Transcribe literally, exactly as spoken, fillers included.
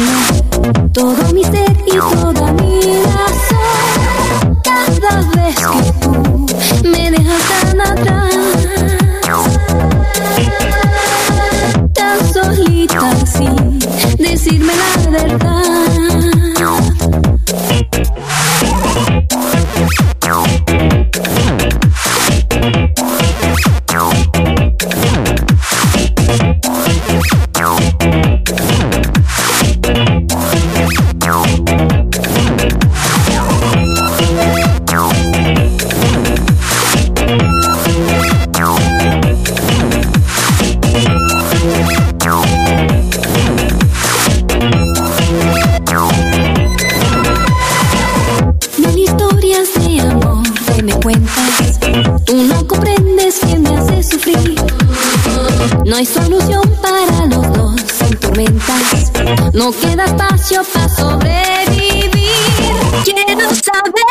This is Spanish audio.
llena todo mi ser y toda mi razón. Cada vez que tú me dejas tan atrás, tan solita sin decirme la verdad. Mil historias de amor que me cuentas, tú no comprendes que me hace sufrir. No hay solución para los dos sin tormentas, no queda espacio para sobrevivir. Quiero saber